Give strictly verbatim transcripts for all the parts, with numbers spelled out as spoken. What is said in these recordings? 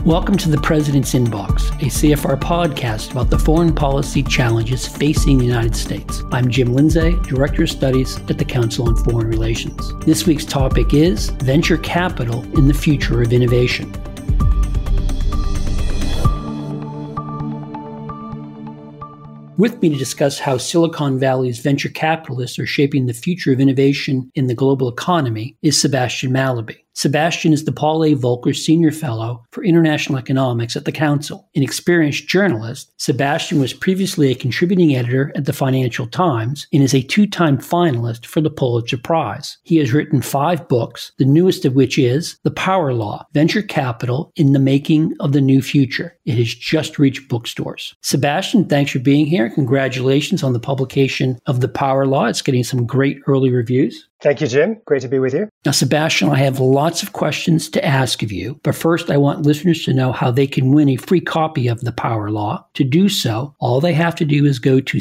Welcome to the President's Inbox, a C F R podcast about the foreign policy challenges facing the United States. I'm Jim Lindsay, Director of Studies at the Council on Foreign Relations. This week's topic is Venture Capital in the Future of Innovation. With me to discuss how Silicon Valley's venture capitalists are shaping the future of innovation in the global economy is Sebastian Mallaby. Sebastian is the Paul A. Volcker Senior Fellow for International Economics at the Council. An experienced journalist, Sebastian was previously a contributing editor at the Financial Times and is a two-time finalist for the Pulitzer Prize. He has written five books, the newest of which is The Power Law, Venture Capital in the Making of the New Future. It has just reached bookstores. Sebastian, thanks for being here. Congratulations on the publication of The Power Law. It's getting some great early reviews. Thank you, Jim. Great to be with you. Now, Sebastian, I have lots of questions to ask of you, but first I want listeners to know how they can win a free copy of The Power Law. To do so, all they have to do is go to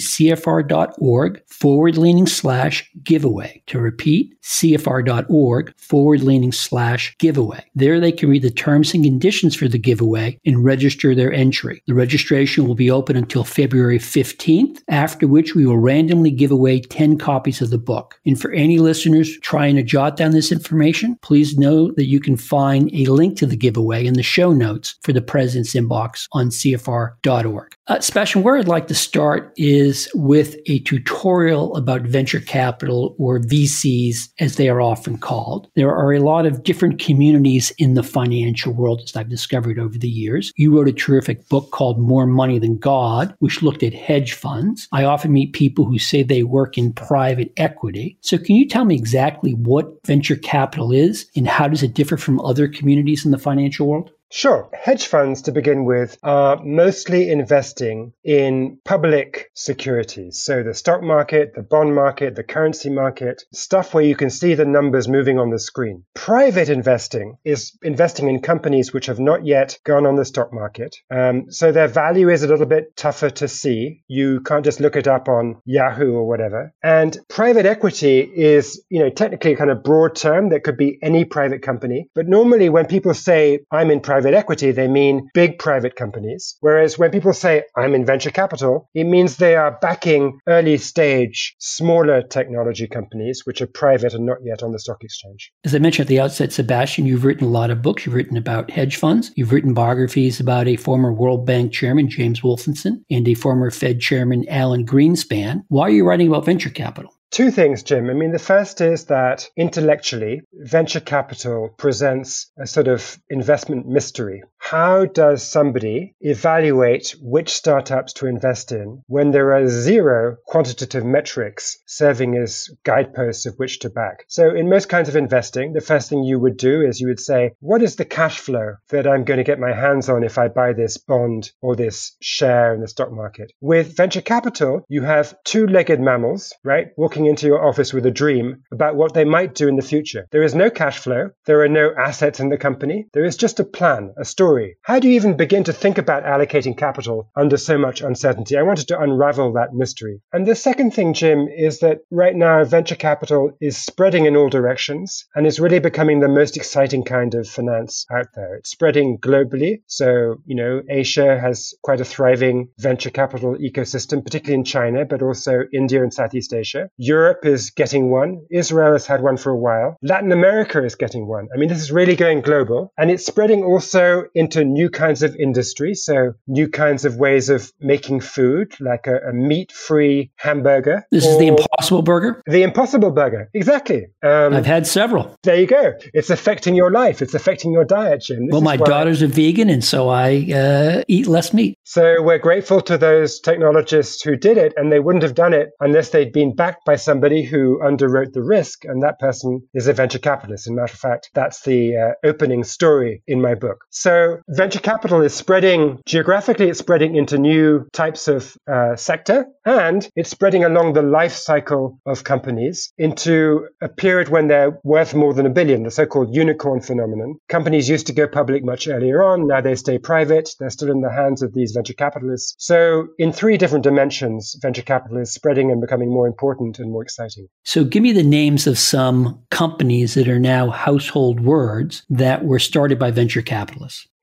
cfr.org forward leaning slash giveaway. To repeat, cfr.org forward leaning slash giveaway. There they can read the terms and conditions for the giveaway and register their entry. The registration will be open until February fifteenth, after which we will randomly give away ten copies of the book. And for any listeners trying to jot down this information, please know that you can find a link to the giveaway in the show notes for the President's Inbox on c f r dot org. Uh, Sebastian, where I'd like to start is with a tutorial about venture capital, or V Cs as they are often called. There are a lot of different communities in the financial world, as I've discovered over the years. You wrote a terrific book called More Money Than God, which looked at hedge funds. I often meet people who say they work in private equity. So can you tell me exactly what venture capital is and how does it differ from other communities in the financial world? Sure. Hedge funds, to begin with, are mostly investing in public securities. So the stock market, the bond market, the currency market, stuff where you can see the numbers moving on the screen. Private investing is investing in companies which have not yet gone on the stock market. Um, so their value is a little bit tougher to see. You can't just look it up on Yahoo or whatever. And private equity is, you know, technically a kind of broad term that could be any private company. But normally when people say, I'm in private equity, they mean big private companies. Whereas when people say, I'm in venture capital, it means they are backing early stage, smaller technology companies, which are private and not yet on the stock exchange. As I mentioned at the outset, Sebastian, you've written a lot of books. You've written about hedge funds. You've written biographies about a former World Bank chairman, James Wolfensohn, and a former Fed chairman, Alan Greenspan. Why are you writing about venture capital? Two things, Jim. I mean, the first is that intellectually, venture capital presents a sort of investment mystery. How does somebody evaluate which startups to invest in when there are zero quantitative metrics serving as guideposts of which to back? So in most kinds of investing, the first thing you would do is you would say, what is the cash flow that I'm going to get my hands on if I buy this bond or this share in the stock market? With venture capital, you have two-legged mammals, right, walking into your office with a dream about what they might do in the future. There is no cash flow. There are no assets in the company. There is just a plan, a story. How do you even begin to think about allocating capital under so much uncertainty? I wanted to unravel that mystery. And the second thing, Jim, is that right now venture capital is spreading in all directions and is really becoming the most exciting kind of finance out there. It's spreading globally. So, you know, Asia has quite a thriving venture capital ecosystem, particularly in China, but also India and Southeast Asia. Europe is getting one. Israel has had one for a while. Latin America is getting one. I mean, this is really going global. And it's spreading also into new kinds of industry. So new kinds of ways of making food, like a, a meat-free hamburger. This is the Impossible Burger? The Impossible Burger. Exactly. Um, I've had several. There you go. It's affecting your life. It's affecting your diet, Jim. This well, my daughter's I... a vegan, and so I uh, eat less meat. So we're grateful to those technologists who did it, and they wouldn't have done it unless they'd been backed by somebody who underwrote the risk, and that person is a venture capitalist. As a matter of fact, that's the uh, opening story in my book. So venture capital is spreading, geographically, it's spreading into new types of uh, sector, and it's spreading along the life cycle of companies into a period when they're worth more than a billion, the so-called unicorn phenomenon. Companies used to go public much earlier on. Now they stay private. They're still in the hands of these venture capitalists. So in three different dimensions, venture capital is spreading and becoming more important and more exciting. So give me the names of some companies that are now household words that were started by venture capitalists.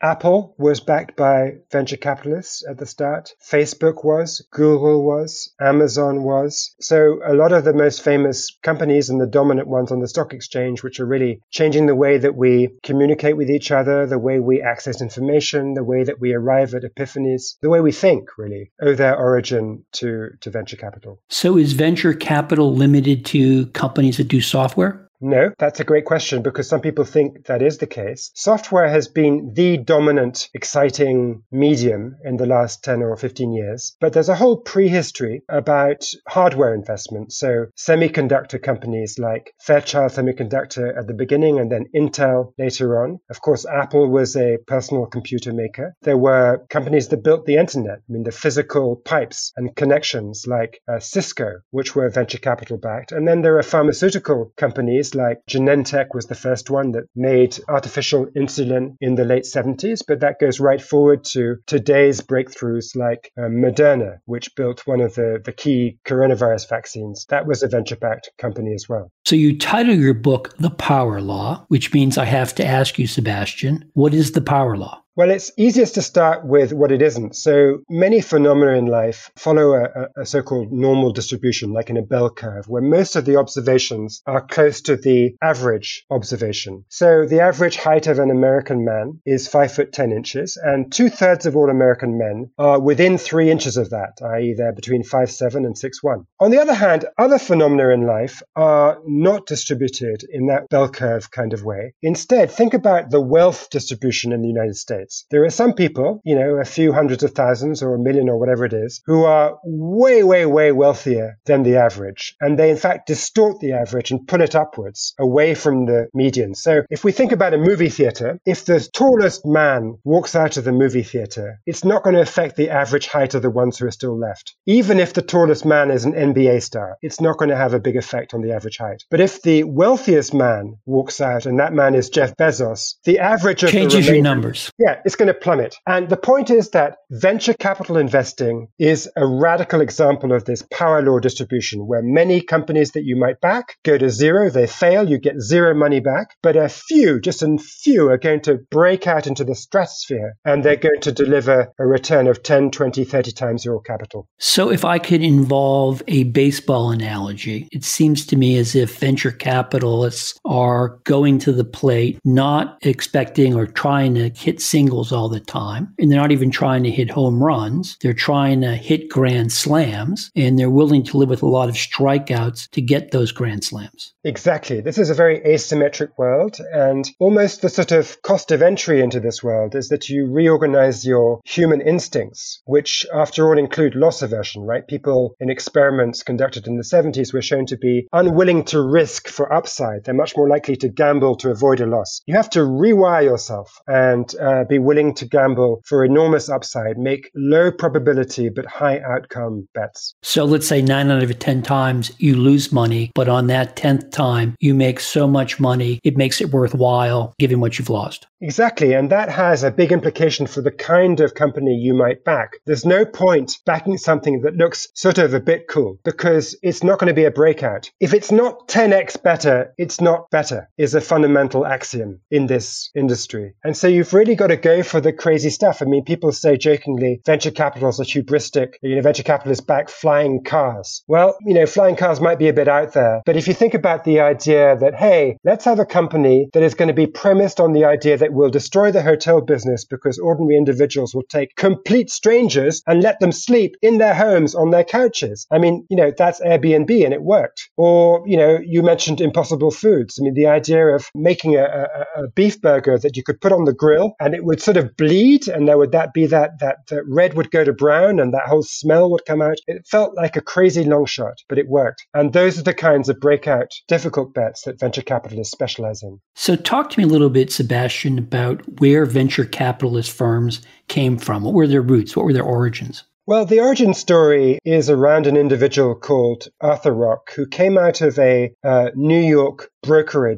Apple was backed by venture capitalists at the start. Facebook was, Google was, Amazon was. So a lot of the most famous companies and the dominant ones on the stock exchange, which are really changing the way that we communicate with each other, the way we access information, the way that we arrive at epiphanies, the way we think, really, owe their origin to, to venture capital. So is venture capital limited to companies that do software? No, that's a great question because some people think that is the case. Software has been the dominant, exciting medium in the last ten or fifteen years, but there's a whole prehistory about hardware investment. So semiconductor companies like Fairchild Semiconductor at the beginning and then Intel later on. Of course, Apple was a personal computer maker. There were companies that built the internet, I mean, the physical pipes and connections like uh, Cisco, which were venture capital backed. And then there are pharmaceutical companies like Genentech was the first one that made artificial insulin in the late seventies, but that goes right forward to today's breakthroughs like uh, Moderna, which built one of the, the key coronavirus vaccines. That was a venture-backed company as well. So you title your book The Power Law, which means I have to ask you, Sebastian, what is the power law? Well, it's easiest to start with what it isn't. So many phenomena in life follow a, a so-called normal distribution, like in a bell curve, where most of the observations are close to the average observation. So the average height of an American man is five foot ten inches, and two-thirds of all American men are within three inches of that, that is they're between five seven and six one. On the other hand, other phenomena in life are not distributed in that bell curve kind of way. Instead, think about the wealth distribution in the United States. There are some people, you know, a few hundreds of thousands or a million or whatever it is, who are way, way, way wealthier than the average. And they, in fact, distort the average and pull it upwards away from the median. So if we think about a movie theater, if the tallest man walks out of the movie theater, it's not going to affect the average height of the ones who are still left. Even if the tallest man is an N B A star, it's not going to have a big effect on the average height. But if the wealthiest man walks out, and that man is Jeff Bezos, the average of changes the remaining, your numbers. Yeah, it's going to plummet. And the point is that venture capital investing is a radical example of this power law distribution, where many companies that you might back go to zero, they fail, you get zero money back, but a few, just a few, are going to break out into the stratosphere, and they're going to deliver a return of ten, twenty, thirty times your capital. So if I could involve a baseball analogy, it seems to me as if venture capitalists are going to the plate, not expecting or trying to hit singles all the time, and they're not even trying to hit home runs. They're trying to hit grand slams, and they're willing to live with a lot of strikeouts to get those grand slams. Exactly. This is a very asymmetric world, and almost the sort of cost of entry into this world is that you reorganize your human instincts, which after all include loss aversion, right? People in experiments conducted in the seventies were shown to be unwilling to risk for upside. They're much more likely to gamble to avoid a loss. You have to rewire yourself and uh, be willing to gamble for enormous upside, make low probability but high outcome bets. So let's say nine out of ten times you lose money, but on that tenth time you make so much money, it makes it worthwhile given what you've lost. Exactly, and that has a big implication for the kind of company you might back. There's no point backing something that looks sort of a bit cool because it's not going to be a breakout. If it's not ten x better, it's not better, is a fundamental axiom in this industry. And so you've really got to go for the crazy stuff. I mean, people say jokingly, venture capitalists are hubristic, you know, venture capitalists back flying cars. Well, you know, flying cars might be a bit out there, but if you think about the idea that, hey, let's have a company that is going to be premised on the idea that will destroy the hotel business because ordinary individuals will take complete strangers and let them sleep in their homes on their couches. I mean, you know, that's Airbnb and it worked. Or, you know, you mentioned Impossible Foods. I mean, the idea of making a, a, a beef burger that you could put on the grill and it would sort of bleed and there would that be that, that, that red would go to brown and that whole smell would come out. It felt like a crazy long shot, but it worked. And those are the kinds of breakout, difficult bets that venture capitalists specialize in. So talk to me a little bit, Sebastian, about where venture capitalist firms came from. What were their roots? What were their origins? Well, the origin story is around an individual called Arthur Rock, who came out of a uh, New York brokerage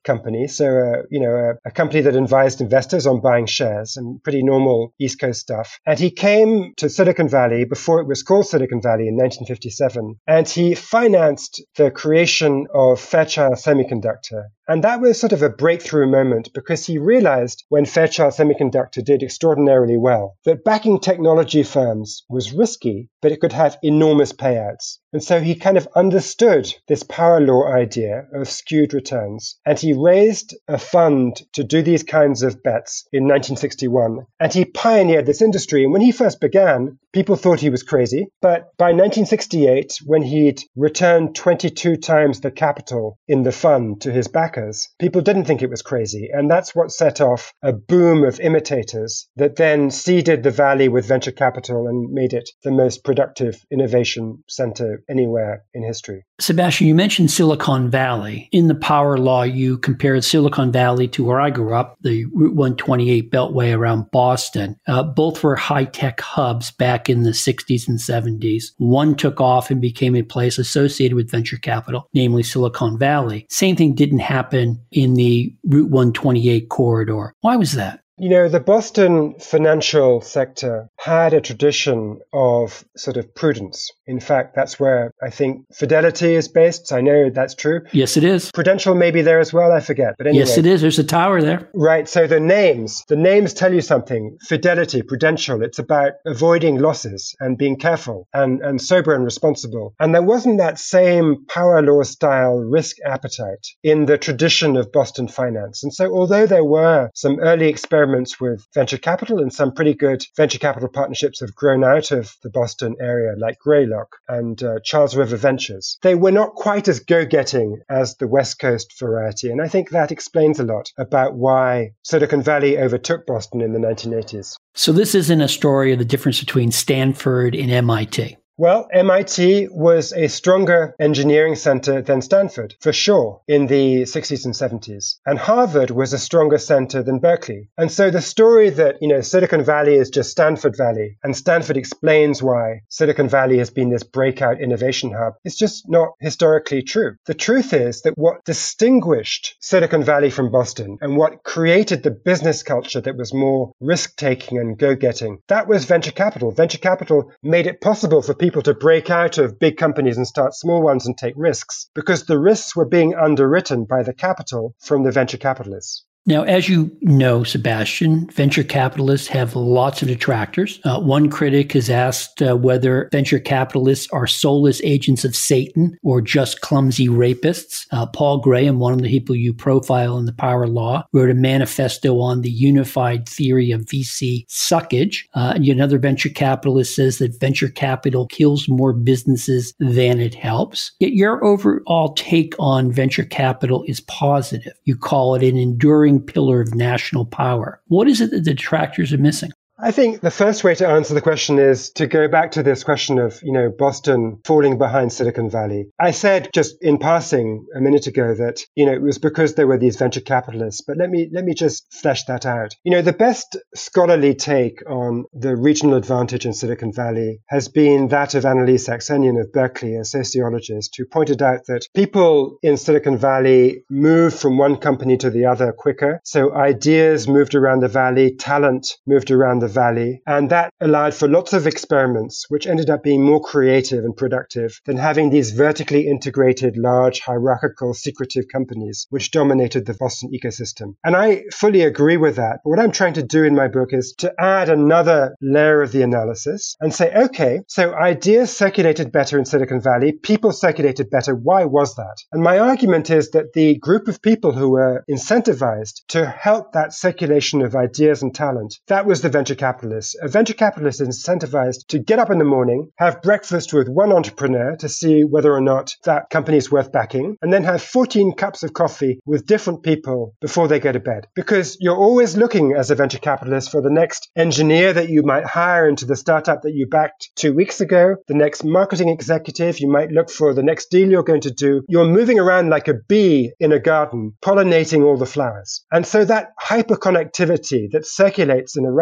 company. So, uh, you know, a, a company that advised investors on buying shares and pretty normal East Coast stuff. And he came to Silicon Valley before it was called Silicon Valley in nineteen fifty-seven. And he financed the creation of Fairchild Semiconductor. And that was sort of a breakthrough moment because he realized when Fairchild Semiconductor did extraordinarily well that backing technology firms was risky, but it could have enormous payouts. And so he kind of understood this power law idea of skewed returns. And he raised a fund to do these kinds of bets in nineteen sixty-one. And he pioneered this industry. And when he first began, people thought he was crazy. But by nineteen sixty-eight, when he'd returned twenty-two times the capital in the fund to his backers, people didn't think it was crazy. And that's what set off a boom of imitators that then seeded the valley with venture capital and made it the most productive innovation center anywhere in history. Sebastian, you mentioned Silicon Valley. In the power law, you compared Silicon Valley to where I grew up, the Route one twenty-eight Beltway around Boston. Uh, both were high-tech hubs back in the sixties and seventies. One took off and became a place associated with venture capital, namely Silicon Valley. Same thing didn't happen in the Route one twenty-eight corridor. Why was that? You know, the Boston financial sector had a tradition of sort of prudence. In fact, that's where I think Fidelity is based. So I know that's true. Yes, it is. Prudential may be there as well. I forget. But anyway. Yes, it is. There's a tower there. Right. So the names, the names tell you something. Fidelity, Prudential. It's about avoiding losses and being careful and, and sober and responsible. And there wasn't that same power law style risk appetite in the tradition of Boston finance. And so although there were some early experiments with venture capital, and some pretty good venture capital partnerships have grown out of the Boston area, like Greylock and uh, Charles River Ventures. They were not quite as go-getting as the West Coast variety, and I think that explains a lot about why Silicon Valley overtook Boston in the nineteen eighties. So this isn't a story of the difference between Stanford and M I T. Well, M I T was a stronger engineering center than Stanford, for sure, in the sixties and seventies. And Harvard was a stronger center than Berkeley. And so the story that, you know, Silicon Valley is just Stanford Valley, and Stanford explains why Silicon Valley has been this breakout innovation hub, is just not historically true. The truth is that what distinguished Silicon Valley from Boston and what created the business culture that was more risk-taking and go-getting, that was venture capital. Venture capital made it possible for people people to break out of big companies and start small ones and take risks, because the risks were being underwritten by the capital from the venture capitalists. Now, as you know, Sebastian, venture capitalists have lots of detractors. Uh, one critic has asked uh, whether venture capitalists are soulless agents of Satan or just clumsy rapists. Uh, Paul Graham, one of the people you profile in the Power Law, wrote a manifesto on the unified theory of V C suckage. Uh, and another venture capitalist says that venture capital kills more businesses than it helps. Yet your overall take on venture capital is positive. You call it an enduring pillar of national power. What is it that the detractors are missing? I think the first way to answer the question is to go back to this question of, you know, Boston falling behind Silicon Valley. I said just in passing a minute ago that, you know, it was because there were these venture capitalists, but let me let me just flesh that out. You know, the best scholarly take on the regional advantage in Silicon Valley has been that of Annalise Aksenian of Berkeley, a sociologist, who pointed out that people in Silicon Valley moved from one company to the other quicker. So ideas moved around the valley, talent moved around the valley, and that allowed for lots of experiments which ended up being more creative and productive than having these vertically integrated, large, hierarchical, secretive companies which dominated the Boston ecosystem. And I fully agree with that. But what I'm trying to do in my book is to add another layer of the analysis and say, okay, so ideas circulated better in Silicon Valley, people circulated better. Why was that? And my argument is that the group of people who were incentivized to help that circulation of ideas and talent, that was the venture capitalists. A venture capitalist is incentivized to get up in the morning, have breakfast with one entrepreneur to see whether or not that company is worth backing, and then have fourteen cups of coffee with different people before they go to bed. Because you're always looking as a venture capitalist for the next engineer that you might hire into the startup that you backed two weeks ago, the next marketing executive, you might look for the next deal you're going to do. You're moving around like a bee in a garden, pollinating all the flowers. And so that hyperconnectivity that circulates in a rapid way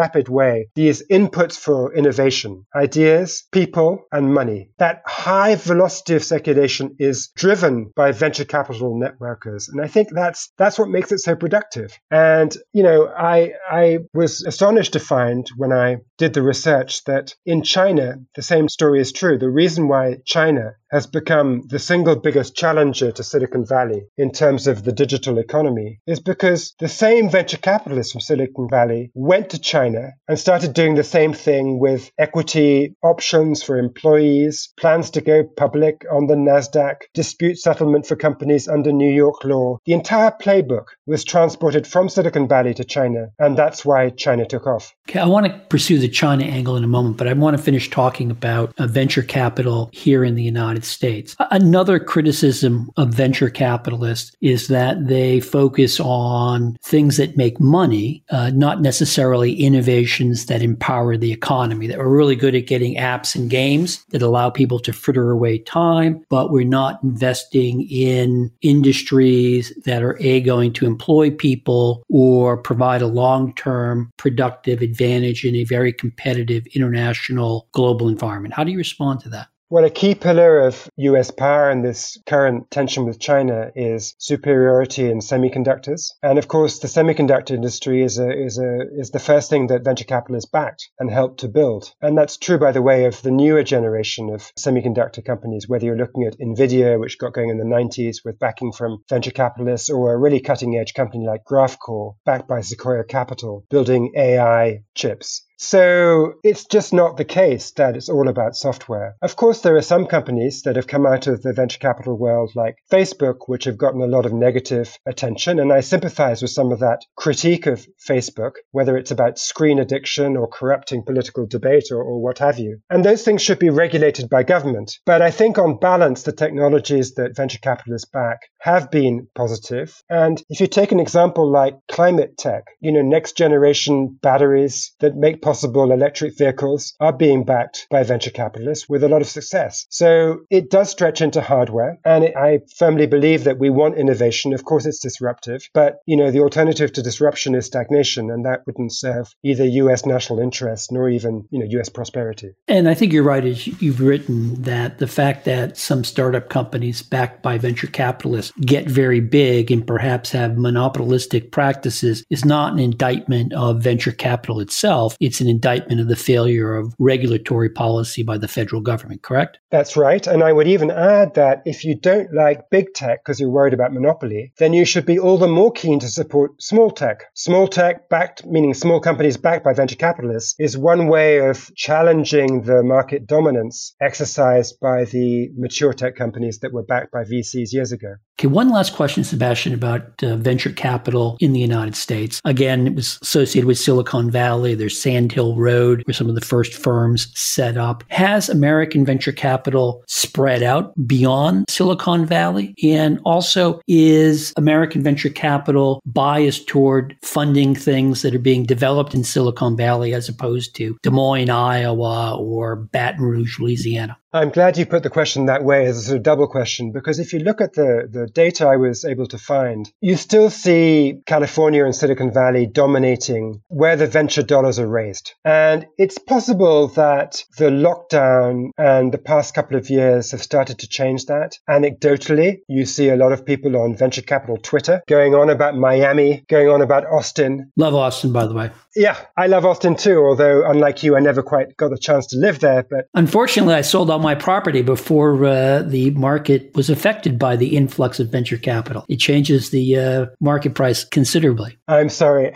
way, these inputs for innovation, ideas, people, and money. That high velocity of circulation is driven by venture capital networkers. And I think that's that's what makes it so productive. And, you know, I I was astonished to find when I did the research that in China, the same story is true. The reason why China has become the single biggest challenger to Silicon Valley in terms of the digital economy is because the same venture capitalists from Silicon Valley went to China and started doing the same thing with equity options for employees, plans to go public on the NASDAQ, dispute settlement for companies under New York law. The entire playbook was transported from Silicon Valley to China, and that's why China took off. Okay, I want to pursue the China angle in a moment, but I want to finish talking about uh, venture capital here in the United States. Another criticism of venture capitalists is that they focus on things that make money, uh, not necessarily innovations that empower the economy, that we're really good at getting apps and games that allow people to fritter away time, but we're not investing in industries that are A, going to employ people or provide a long-term productive advantage in a very competitive international global environment. How do you respond to that? Well, a key pillar of U S power in this current tension with China is superiority in semiconductors. And of course, the semiconductor industry is a, is a, is the first thing that venture capitalists backed and helped to build. And that's true, by the way, of the newer generation of semiconductor companies, whether you're looking at NVIDIA, which got going in the nineties with backing from venture capitalists, or a really cutting edge company like Graphcore, backed by Sequoia Capital, building A I chips. So it's just not the case that it's all about software. Of course, there are some companies that have come out of the venture capital world like Facebook, which have gotten a lot of negative attention. And I sympathize with some of that critique of Facebook, whether it's about screen addiction or corrupting political debate or, or what have you. And those things should be regulated by government. But I think on balance, the technologies that venture capitalists back have been positive. And if you take an example like climate tech, you know, next generation batteries that make possible electric vehicles are being backed by venture capitalists with a lot of success. So it does stretch into hardware. And it, I firmly believe that we want innovation. Of course, it's disruptive. But, you know, the alternative to disruption is stagnation. And that wouldn't serve either U S national interest nor even, you know, U S prosperity. And I think you're right, as you've written, that the fact that some startup companies backed by venture capitalists get very big and perhaps have monopolistic practices is not an indictment of venture capital itself. It's an indictment of the failure of regulatory policy by the federal government, correct? That's right. And I would even add that if you don't like big tech because you're worried about monopoly, then you should be all the more keen to support small tech. Small tech backed, meaning small companies backed by venture capitalists, is one way of challenging the market dominance exercised by the mature tech companies that were backed by V Cs years ago. Okay, one last question, Sebastian, about uh, venture capital in the United States. Again, it was associated with Silicon Valley. There's Sand Hill Road, where some of the first firms set up. Has American venture capital spread out beyond Silicon Valley? And also, is American venture capital biased toward funding things that are being developed in Silicon Valley as opposed to Des Moines, Iowa, or Baton Rouge, Louisiana? I'm glad you put the question that way as a sort of double question, because if you look at the, the data I was able to find, you still see California and Silicon Valley dominating where the venture dollars are raised. And it's possible that the lockdown and the past couple of years have started to change that. Anecdotally, you see a lot of people on venture capital Twitter going on about Miami, going on about Austin. Love Austin, by the way. Yeah, I love Austin too, although unlike you, I never quite got the chance to live there. But unfortunately, I sold all my property before uh, the market was affected by the influx of venture capital. It changes the uh, market price considerably. I'm sorry.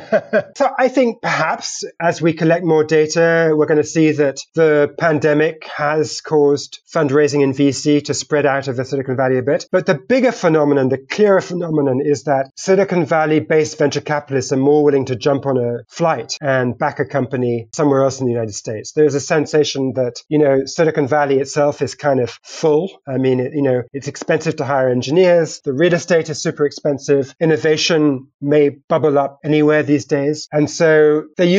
So I think perhaps as we collect more data, we're going to see that the pandemic has caused fundraising in V C to spread out of the Silicon Valley a bit. But the bigger phenomenon, the clearer phenomenon, is that Silicon Valley-based venture capitalists are more willing to jump on a flight and back a company somewhere else in the United States. There's a sensation that, you know, Silicon Valley itself is kind of full. I mean, it, you know, it's expensive to hire engineers. The real estate is super expensive. Innovation may bubble up anywhere these days. And so there used to be a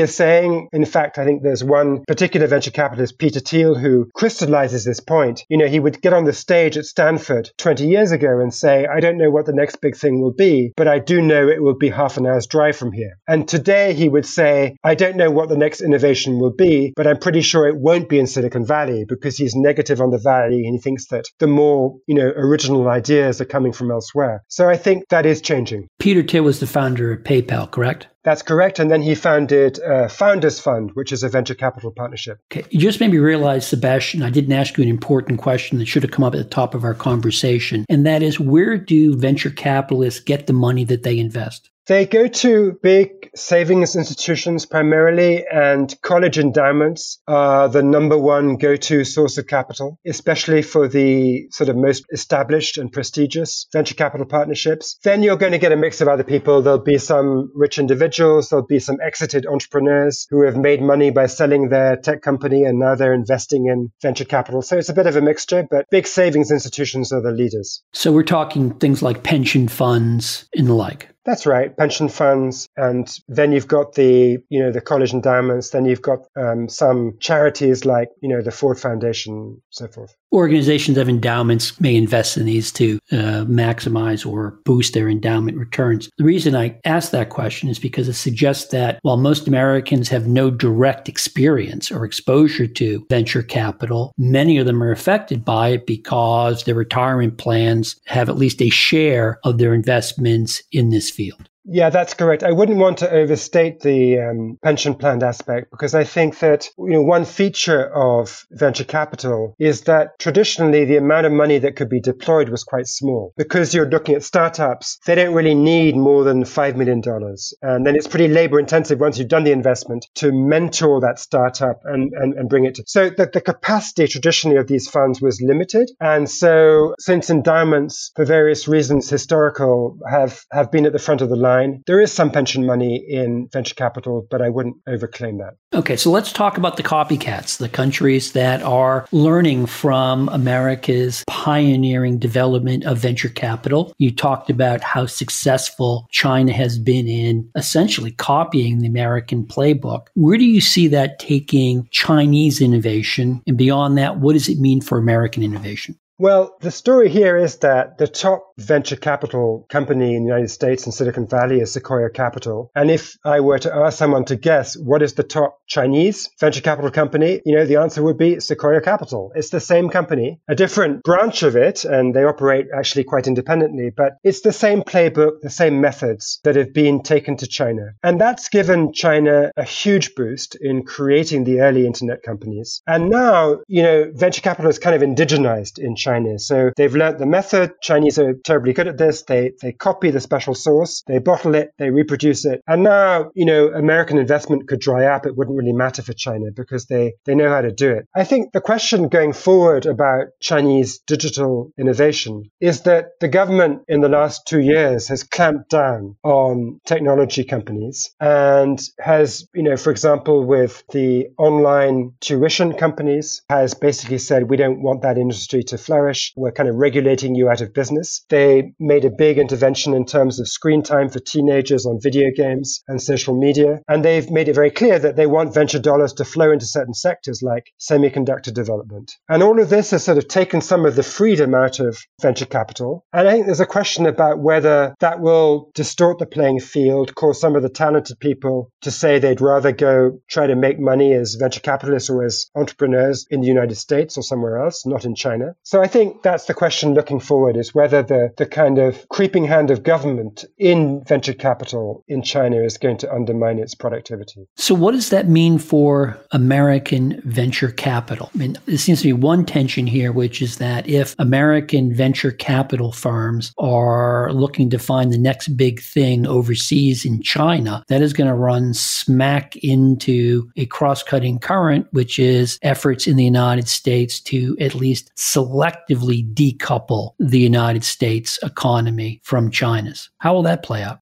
we're saying, in fact, I think there's one particular venture capitalist, Peter Thiel, who crystallizes this point. You know, he would get on the stage at Stanford twenty years ago and say, I don't know what the next big thing will be, but I do know it will be half an hour's drive from here. And today he would say, I don't know what the next innovation will be, but I'm pretty sure it won't be in Silicon Valley, because he's negative on the Valley and he thinks that the more, you know, original ideas are coming from elsewhere. So I think that is changing. Peter Thiel was the founder of PayPal, correct? That's correct. And then he founded uh, Founders Fund, which is a venture capital partnership. Okay. You just made me realize, Sebastian, I didn't ask you an important question that should have come up at the top of our conversation. And that is, where do venture capitalists get the money that they invest? They go to big savings institutions primarily, and college endowments are the number one go-to source of capital, especially for the sort of most established and prestigious venture capital partnerships. Then you're going to get a mix of other people. There'll be some rich individuals. There'll be some exited entrepreneurs who have made money by selling their tech company and now they're investing in venture capital. So it's a bit of a mixture, but big savings institutions are the leaders. So we're talking things like pension funds and the like. That's right, pension funds, and then you've got the, you know, the college endowments. Then you've got um, some charities like, you know, the Ford Foundation, so forth. Organizations of endowments may invest in these to uh, maximize or boost their endowment returns. The reason I ask that question is because it suggests that while most Americans have no direct experience or exposure to venture capital, many of them are affected by it because their retirement plans have at least a share of their investments in this field. Yeah, that's correct. I wouldn't want to overstate the um, pension plan aspect, because I think that, you know, one feature of venture capital is that traditionally the amount of money that could be deployed was quite small. Because you're looking at startups, they don't really need more than five million dollars. And then it's pretty labor intensive once you've done the investment to mentor that startup and, and, and bring it to. So the, the capacity traditionally of these funds was limited. And so since endowments, for various reasons, historical, have, have been at the front of the line, there is some pension money in venture capital, but I wouldn't overclaim that. Okay, so let's talk about the copycats, the countries that are learning from America's pioneering development of venture capital. You talked about how successful China has been in essentially copying the American playbook. Where do you see that taking Chinese innovation? And beyond that, what does it mean for American innovation? Well, the story here is that the top venture capital company in the United States in Silicon Valley is Sequoia Capital. And if I were to ask someone to guess what is the top Chinese venture capital company, you know, the answer would be Sequoia Capital. It's the same company, a different branch of it, and they operate actually quite independently, but it's the same playbook, the same methods that have been taken to China. And that's given China a huge boost in creating the early internet companies. And now, you know, venture capital is kind of indigenized in China. China. So they've learnt the method. Chinese are terribly good at this. They they copy the special sauce, they bottle it, they reproduce it. And now, you know, American investment could dry up. It wouldn't really matter for China because they, they know how to do it. I think the question going forward about Chinese digital innovation is that the government in the last two years has clamped down on technology companies and has, you know, for example, with the online tuition companies, has basically said, we don't want that industry to flourish. We're kind of regulating you out of business. They made a big intervention in terms of screen time for teenagers on video games and social media. And they've made it very clear that they want venture dollars to flow into certain sectors like semiconductor development. And all of this has sort of taken some of the freedom out of venture capital. And I think there's a question about whether that will distort the playing field, cause some of the talented people to say they'd rather go try to make money as venture capitalists or as entrepreneurs in the United States or somewhere else, not in China. So I think that's the question looking forward, is whether the, the kind of creeping hand of government in venture capital in China is going to undermine its productivity. So what does that mean for American venture capital? I mean, there seems to be one tension here, which is that if American venture capital firms are looking to find the next big thing overseas in China, that is going to run smack into a cross-cutting current, which is efforts in the United States to at least selectively decouple the United States economy from China's. How will that play out?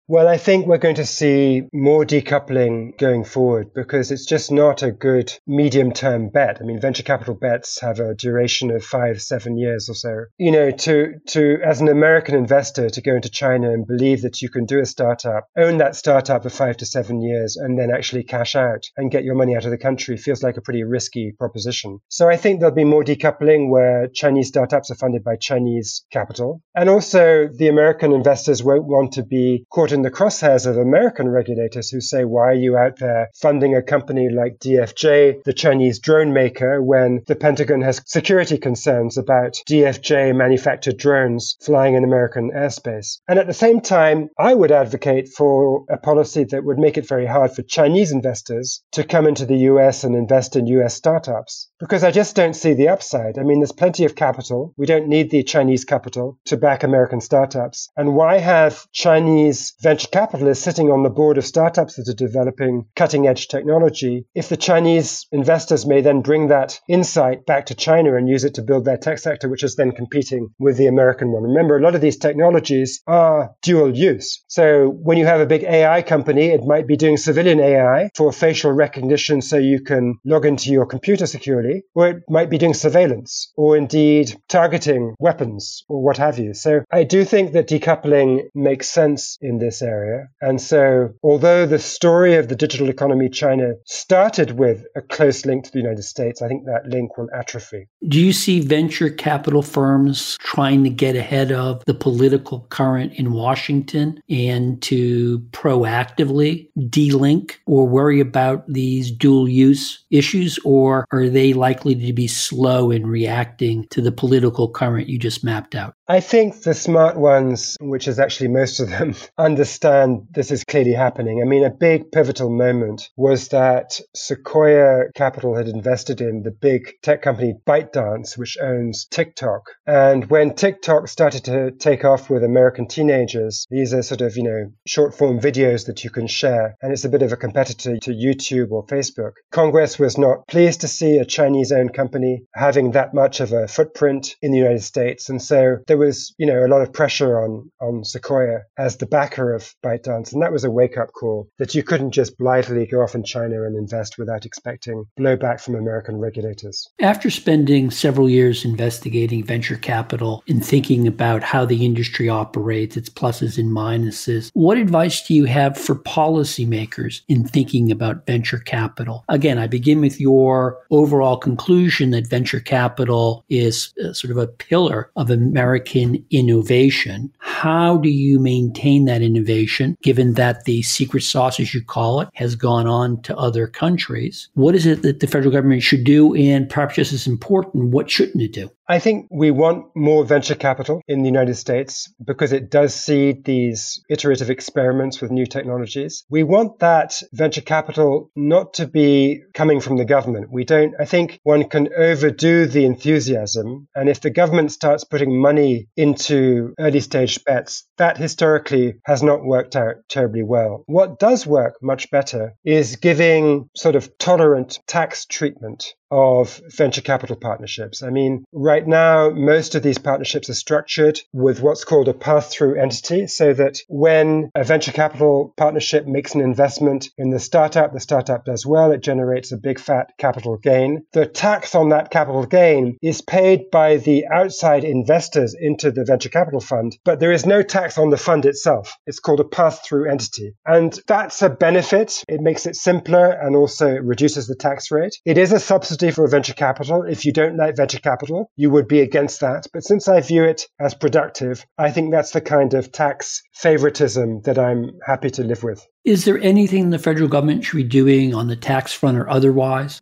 Well, I think we're going to see more decoupling going forward because it's just not a good medium-term bet. I mean, venture capital bets have a duration of five, seven years or so. You know, to, to as an American investor, to go into China and believe that you can do a startup, own that startup for five to seven years, and then actually cash out and get your money out of the country feels like a pretty risky proposition. So I think there'll be more decoupling where Chinese startups are funded by Chinese capital. And also the American investors won't want to be caught in the crosshairs of American regulators who say, why are you out there funding a company like D F J, the Chinese drone maker, when the Pentagon has security concerns about D F J manufactured drones flying in American airspace? And at the same time, I would advocate for a policy that would make it very hard for Chinese investors to come into the U S and invest in U S startups, because I just don't see the upside. I mean, there's plenty of capital. We don't need the Chinese capital to back American startups. And why have Chinese venture capitalists sitting on the board of startups that are developing cutting-edge technology if the Chinese investors may then bring that insight back to China and use it to build their tech sector, which is then competing with the American one? Remember, a lot of these technologies are dual use. So when you have a big A I company, it might be doing civilian A I for facial recognition so you can log into your computer securely, or it might be doing surveillance, or indeed targeting weapons, or what have you. So I do think that decoupling makes sense in this area. And so although the story of the digital economy China started with a close link to the United States, I think that link will atrophy. Do you see venture capital firms trying to get ahead of the political current in Washington and to proactively de-link or worry about these dual use issues, or are they likely to be slow in reacting to the political current you just mapped out? I think the smart ones, which is actually most of them, understand this is clearly happening. I mean, a big pivotal moment was that Sequoia Capital had invested in the big tech company ByteDance, which owns TikTok. And when TikTok started to take off with American teenagers, these are sort of, you know, short form videos that you can share. And it's a bit of a competitor to YouTube or Facebook. Congress was not pleased to see a Chinese owned company having that much of a footprint in the United States. And so there was, you know, a lot of pressure on, on Sequoia as the backer of ByteDance. And that was a wake-up call that you couldn't just blithely go off in China and invest without expecting blowback from American regulators. After spending several years investigating venture capital and thinking about how the industry operates, its pluses and minuses, what advice do you have for policymakers in thinking about venture capital? Again, I begin with your overall conclusion that venture capital is sort of a pillar of American innovation. How do you maintain that innovation, given that the secret sauce, as you call it, has gone on to other countries? What is it that the federal government should do? And perhaps just as important, what shouldn't it do? I think we want more venture capital in the United States because it does seed these iterative experiments with new technologies. We want that venture capital not to be coming from the government. We don't, I think one can overdo the enthusiasm. And if the government starts putting money into early stage bets, that historically has not worked out terribly well. What does work much better is giving sort of tolerant tax treatment of venture capital partnerships. I mean, right now, most of these partnerships are structured with what's called a pass-through entity, so that when a venture capital partnership makes an investment in the startup, the startup does well, it generates a big fat capital gain. The tax on that capital gain is paid by the outside investors into the venture capital fund, but there is no tax on the fund itself. It's called a pass-through entity. And that's a benefit. It makes it simpler and also it reduces the tax rate. It is a subsidy for venture capital. If you don't like venture capital, you would be against that. But since I view it as productive, I think that's the kind of tax favoritism that I'm happy to live with. Is there anything the federal government should be doing on the tax front or otherwise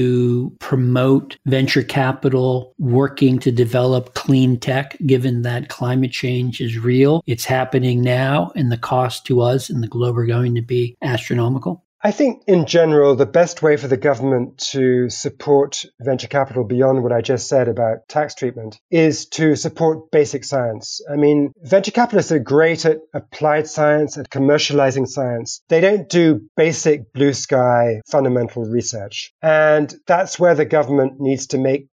to promote venture capital working to develop clean tech, given that climate change is real? It's happening now, and the cost to us and the globe are going to be astronomical? I think in general, the best way for the government to support venture capital beyond what I just said about tax treatment is to support basic science. I mean, venture capitalists are great at applied science, at commercializing science. They don't do basic blue sky fundamental research. And that's where the government needs to make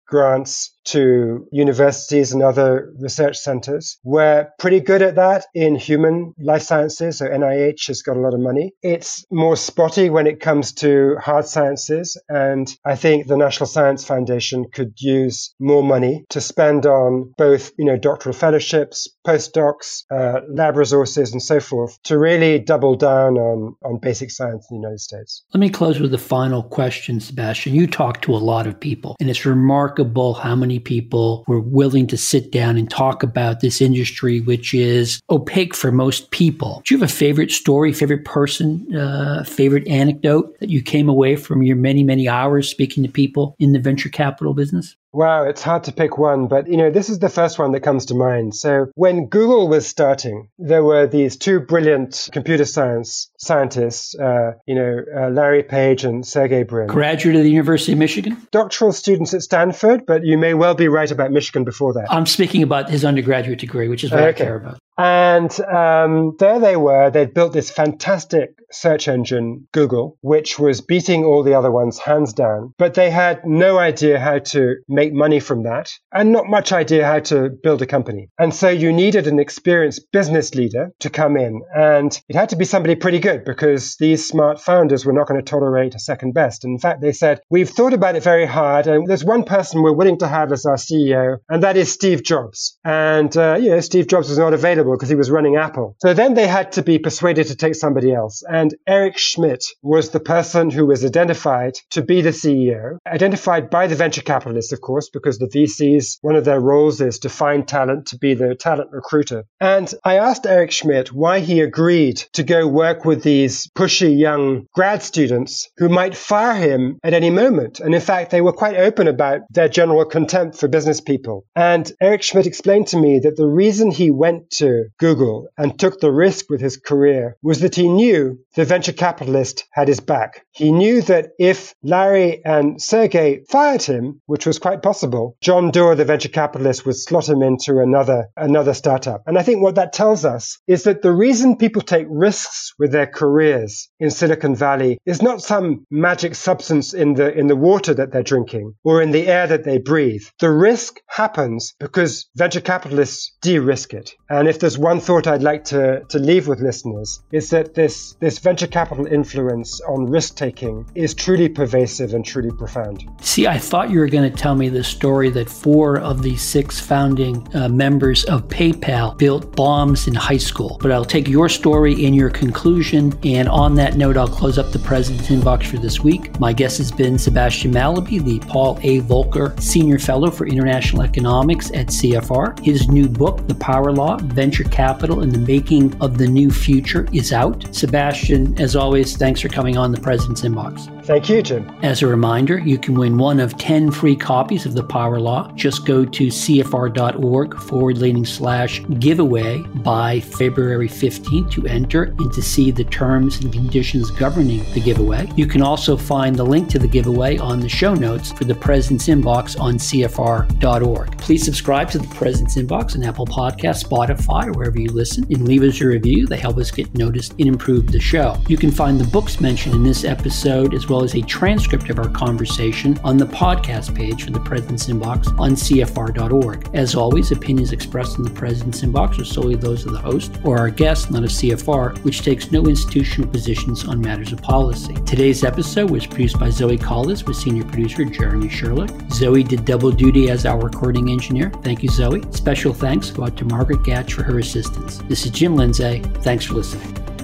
grants to universities and other research centers. We're pretty good at that in human life sciences, so N I H has got a lot of money. It's more spotty when it comes to hard sciences, and I think the National Science Foundation could use more money to spend on both, you know, doctoral fellowships, postdocs, uh, lab resources, and so forth, to really double down on, on basic science in the United States. Let me close with the final question, Sebastian. You talk to a lot of people, and it's remarkable how many people were willing to sit down and talk about this industry, which is opaque for most people. Do you have a favorite story, favorite person, uh, favorite anecdote that you came away from your many, many hours speaking to people in the venture capital business? Wow, it's hard to pick one, but, you know, this is the first one that comes to mind. So when Google was starting, there were these two brilliant computer science scientists, uh, you know, uh, Larry Page and Sergey Brin. Graduate of the University of Michigan? Doctoral students at Stanford, but you may well be right about Michigan before that. I'm speaking about his undergraduate degree, which is what okay. I care about. And um, there they were. They'd built this fantastic search engine, Google, which was beating all the other ones hands down. But they had no idea how to make money from that and not much idea how to build a company. And so you needed an experienced business leader to come in. And it had to be somebody pretty good because these smart founders were not going to tolerate a second best. And in fact, they said, we've thought about it very hard. And there's one person we're willing to have as our C E O, and that is Steve Jobs. And, uh, you know, Steve Jobs was not available because he was running Apple. So then they had to be persuaded to take somebody else. And Eric Schmidt was the person who was identified to be the C E O, identified by the venture capitalists, of course, because the V Cs, one of their roles is to find talent, to be the talent recruiter. And I asked Eric Schmidt why he agreed to go work with these pushy young grad students who might fire him at any moment. And in fact, they were quite open about their general contempt for business people. And Eric Schmidt explained to me that the reason he went to Google and took the risk with his career was that he knew the venture capitalist had his back. He knew that if Larry and Sergey fired him, which was quite possible, John Doerr, the venture capitalist, would slot him into another, another startup. And I think what that tells us is that the reason people take risks with their careers in Silicon Valley is not some magic substance in the, in the water that they're drinking or in the air that they breathe. The risk happens because venture capitalists de-risk it. And if there's one thought I'd like to, to leave with listeners, is that this, this venture capital influence on risk-taking is truly pervasive and truly profound. See, I thought you were going to tell me the story that four of the six founding uh, members of PayPal built bombs in high school. But I'll take your story in your conclusion. And on that note, I'll close up the President's Inbox for this week. My guest has been Sebastian Mallaby, the Paul A. Volcker Senior Fellow for International Economics at C F R. His new book, The Power Law, Venture Capital and the Making of the New Future, is out. Sebastian, as always, thanks for coming on the President's Inbox. Thank you, Jim. As a reminder, you can win one of ten free copies of The Power Law. Just go to cfr.org forward leaning slash giveaway by February fifteenth to enter and to see the terms and conditions governing the giveaway. You can also find the link to the giveaway on the show notes for the President's Inbox on c f r dot org. Please subscribe to the President's Inbox on Apple Podcasts, Spotify, or wherever you listen, and leave us a review. They help us get noticed and improve the show. You can find the books mentioned in this episode as well as a transcript of our conversation on the podcast page for the President's Inbox on c f r dot org. As always, opinions expressed in the President's Inbox are solely those of the host or our guest, not of C F R, which takes no institutional positions on matters of policy. Today's episode was produced by Zoe Collis with senior producer Jeremy Sherlock. Zoe did double duty as our recording engineer. Thank you, Zoe. Special thanks go out to Margaret Gatch for her assistance. This is Jim Lindsay. Thanks for listening.